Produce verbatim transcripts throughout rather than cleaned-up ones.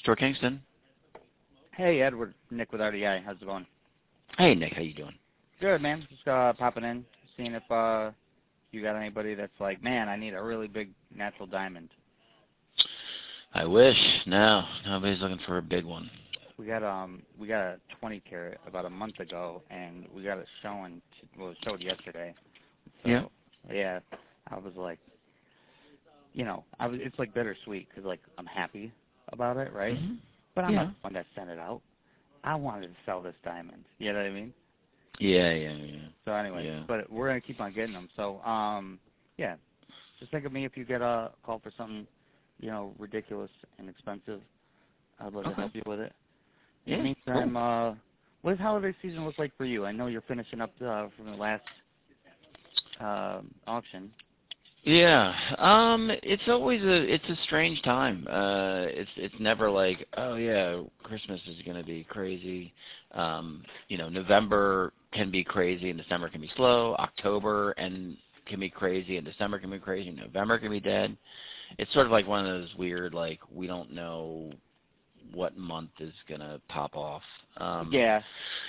Store Kingston. Hey, Edward. Nick with R D I. How's it going? Hey, Nick. How you doing? Good, man. Just uh, popping in, seeing if uh, you got anybody that's like, man, I need a really big natural diamond. I wish. No, nobody's looking for a big one. We got um, we got a twenty carat about a month ago, and we got it showing. Well, it showed yesterday. So, Yeah. Yeah. I was like, you know, I was. It's like bittersweet because like I'm happy about it, right? Mm-hmm. But I'm Yeah. not the one that sent it out. I wanted to sell this diamond. You know what I mean? Yeah, yeah, yeah. So anyway, Yeah. but we're gonna keep on getting them. So um, yeah, just think of me if you get a call for something, you know, ridiculous and expensive. I'd love to Okay. help you with it. In Yeah. the meantime, uh, what does holiday season look like for you? I know you're finishing up uh, from the last uh, auction. Yeah. Um, it's always a it's a strange time. Uh it's it's never like, oh yeah, Christmas is gonna be crazy. Um, you know, November can be crazy and December can be slow. October and can be crazy and December can be crazy, November can be dead. It's sort of like one of those weird, like, we don't know what month is gonna pop off. Um Yeah.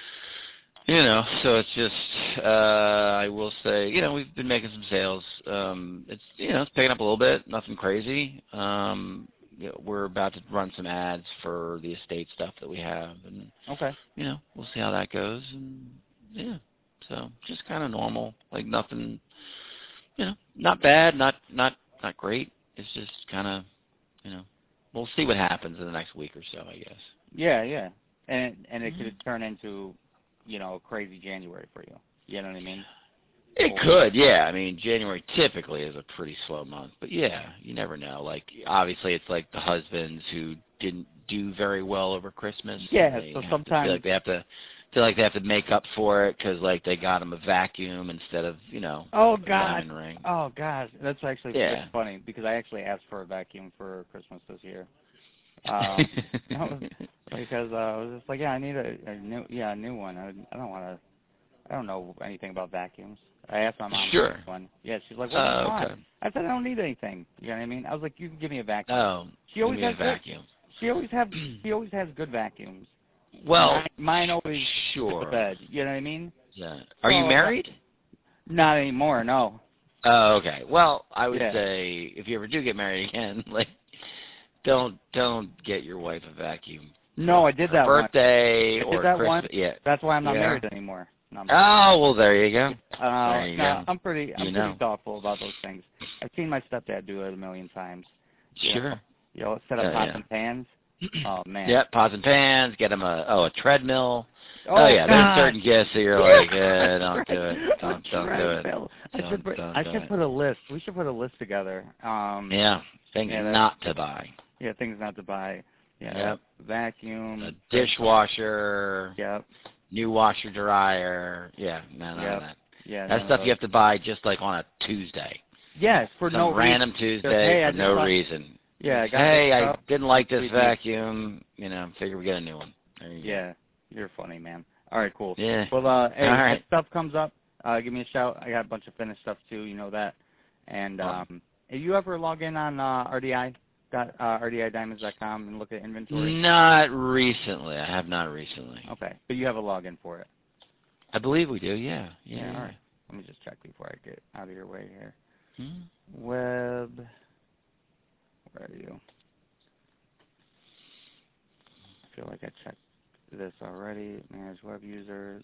You know, so it's just, uh, I will say, you know, we've been making some sales. Um, it's, you know, it's picking up a little bit, nothing crazy. Um, you know, we're about to run some ads for the estate stuff that we have, and, Okay. you know, we'll see how that goes. And, yeah, so just kind of normal, like nothing, you know, not bad, not, not, not great. It's just kind of, you know, we'll see what happens in the next week or so, I guess. Yeah, yeah, and and it Mm-hmm. could turn into, you know, a crazy January for you. You know what I mean? It could, yeah. I mean, January typically is a pretty slow month, but yeah, you never know. Like, obviously, it's like the husbands who didn't do very well over Christmas. Yeah. They So have to sometimes. feel like they have to feel like they have to make up for it because, like, they got them a vacuum instead of, you know, Oh a God. diamond ring. Oh gosh, that's actually Yeah. pretty funny because I actually asked for a vacuum for Christmas this year. Um, no, because uh, I was just like, yeah, I need a, a new, yeah, a new one. I, I don't want to. I don't know anything about vacuums. I asked my mom Sure. for one. Yeah, she's like, what do you Oh, want? okay. I said, I don't need anything. You know what I mean? I was like, you can give me a vacuum. Oh, She always give me has a good. vacuum. She always have. She always has good vacuums. Well, mine, mine always sure. shit the bed. You know what I mean? Yeah. Are you So, married? Not anymore. No. Oh, okay. Well, I would Yeah. say if you ever do get married again, like, don't don't get your wife a vacuum. No, I did Her that birthday once. I or did that Christmas. once. Yeah. That's why I'm not Yeah. married anymore. No, I'm Oh, well, there you go. Uh, There you no, go. I'm pretty. I'm You pretty know. thoughtful about those things. I've seen my stepdad do it a million times. You Sure. Know, you know, set up Oh, pots yeah. and pans. Oh man. Yep, pots and pans. Get them a oh a treadmill. Oh, Oh, yeah, God. there's certain gifts that you're like, eh, don't do it. Don't A don't do it. treadmill. I Don't should put. don't I do should it. put a list. We should put a list together. Um, Yeah, things yeah, that- not to buy. Yeah, things not to buy. Yeah. Yep. Vacuum. A dishwasher. Yep. New washer dryer. Yeah, no, none Yep. of that. Yeah. That none stuff of you those. have to buy just like on a Tuesday. Yes, for Some no random reason. Tuesday Hey, I for just no thought- reason. Yeah, I got Hey, this I stuff. didn't like this Sweet. vacuum. You know, figure we get a new one. There you Yeah, you're funny, man. All right, cool. go. Yeah. Well, uh, hey, All if right. stuff comes up, uh, give me a shout. I got a bunch of finished stuff too, you know that. And Awesome. um, if you ever log in on uh, R D I, dot, uh, R D I diamonds dot com and look at inventory? Not recently. I have not recently. Okay, but you have a login for it. I believe we do. Yeah. Yeah. Yeah, yeah. all right. Let me just check before I get out of your way here. Hmm. Web, where are you? I feel like I checked this already. Manage web users.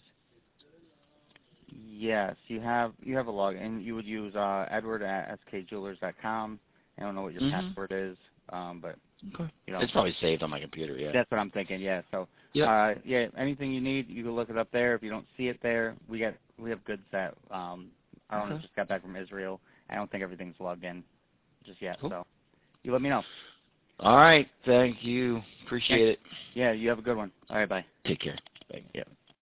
Yes, you have you have a login. You would use uh, Edward at S K jewelers dot com. I don't know what your Mhm. password is, um, but Okay. you know It's probably saved on my computer. Yeah. that's what I'm thinking. Yeah. So Yep. uh, yeah, anything you need, you can look it up there. If you don't see it there, we got we have goods that um, our owner Okay. just got back from Israel. I don't think everything's logged in just yet. Cool. So you let me know. All right. Thank you. Appreciate Thanks. it. Yeah, you have a good one. All right, bye. Take care. Bye. Yeah.